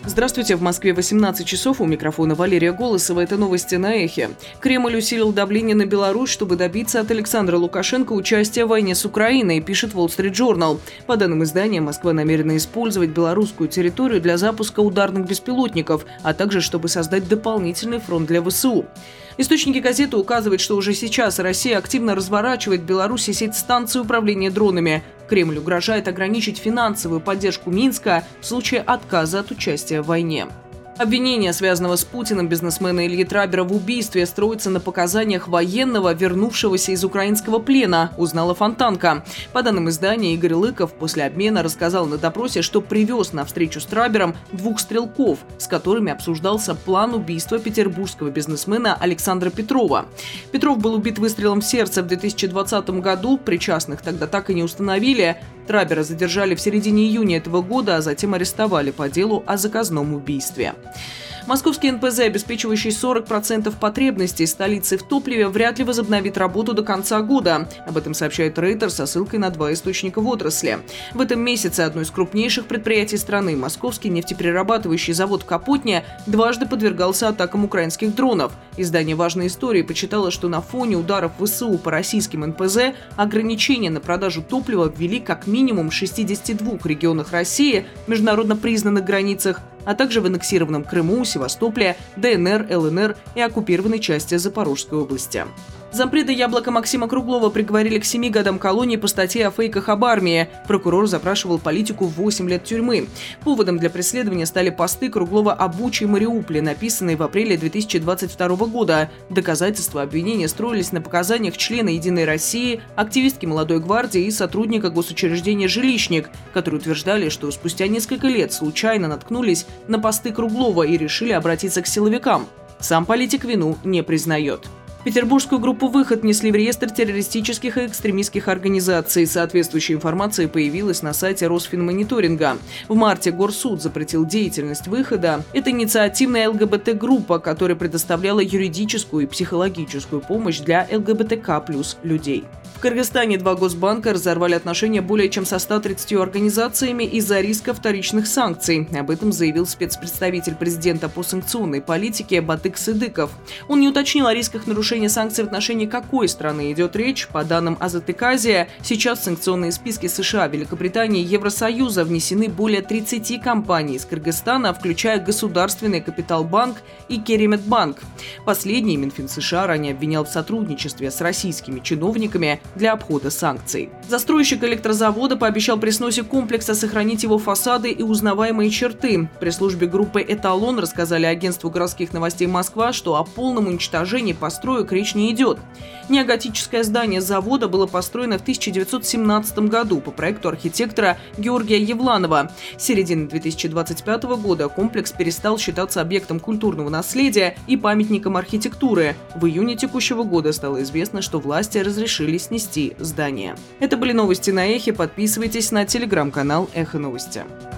Здравствуйте, в Москве 18 часов, у микрофона Валерия Голосова. Это новости на Эхе. Кремль усилил давление на Беларусь, чтобы добиться от Александра Лукашенко участия в войне с Украиной, пишет Wall Street Journal. По данным издания, Москва намерена использовать белорусскую территорию для запуска ударных беспилотников, а также чтобы создать дополнительный фронт для ВСУ. Источники газеты указывают, что уже сейчас Россия активно разворачивает в Беларуси сеть станций управления дронами. Кремль угрожает ограничить финансовую поддержку Минска в случае отказа от участия в войне. Обвинение, связанного с Путиным бизнесмена Ильи Трабера в убийстве, строится на показаниях военного, вернувшегося из украинского плена, узнала Фонтанка. По данным издания, Игорь Лыков после обмена рассказал на допросе, что привез на встречу с Трабером 2 стрелков, с которыми обсуждался план убийства петербургского бизнесмена Александра Петрова. Петров был убит выстрелом в сердце в 2020 году, причастных тогда так и не установили. Трабера задержали в середине июня этого года, а затем арестовали по делу о заказном убийстве. Московский НПЗ, обеспечивающий 40% потребностей столицы в топливе, вряд ли возобновит работу до конца года. Об этом сообщает Рейтер со ссылкой на 2 источника в отрасли. В этом месяце одно из крупнейших предприятий страны, московский нефтеперерабатывающий завод в Капотне, дважды подвергался атакам украинских дронов. Издание «Важные истории» почитало, что на фоне ударов ВСУ по российским НПЗ ограничения на продажу топлива ввели как минимум в 62 регионах России, международно признанных границах, а также в аннексированном Крыму, Севастополе, ДНР, ЛНР и оккупированной части Запорожской области. Зампреда «Яблоко» Максима Круглова приговорили к 7 годам колонии по статье о фейках об армии. Прокурор запрашивал политику в 8 лет тюрьмы. Поводом для преследования стали посты Круглова о Буче и Мариуполе, написанные в апреле 2022 года. Доказательства обвинения строились на показаниях члена «Единой России», активистки «Молодой гвардии» и сотрудника госучреждения «Жилищник», которые утверждали, что спустя несколько лет случайно наткнулись на посты Круглова и решили обратиться к силовикам. Сам политик вину не признает. Петербургскую группу «Выход» внесли в реестр террористических и экстремистских организаций. Соответствующая информация появилась на сайте Росфинмониторинга. В марте Горсуд запретил деятельность «Выхода». Это инициативная ЛГБТ-группа, которая предоставляла юридическую и психологическую помощь для ЛГБТК+ людей. В Кыргызстане 2 госбанка разорвали отношения более чем со 130 организациями из-за риска вторичных санкций. Об этом заявил спецпредставитель президента по санкционной политике Батык Сыдыков. Он не уточнил о рисках нарушения санкций в отношении какой страны идет речь. По данным Азатыказия, сейчас в санкционные списки США, Великобритании и Евросоюза внесены более 30 компаний из Кыргызстана, включая Государственный Капиталбанк и Кереметбанк. Последний Минфин США ранее обвинял в сотрудничестве с российскими чиновниками для обхода санкций. Застройщик электрозавода пообещал при сносе комплекса сохранить его фасады и узнаваемые черты. При службе группы «Эталон» рассказали агентству городских новостей Москва, что о полном уничтожении построек речь не идет. Неоготическое здание завода было построено в 1917 году по проекту архитектора Георгия Евланова. С середины 2025 года комплекс перестал считаться объектом культурного наследия и памятником архитектуры. В июне текущего года стало известно, что власти разрешили снести здание. Это были новости на Эхе. Подписывайтесь на телеграм-канал Эхо Новости.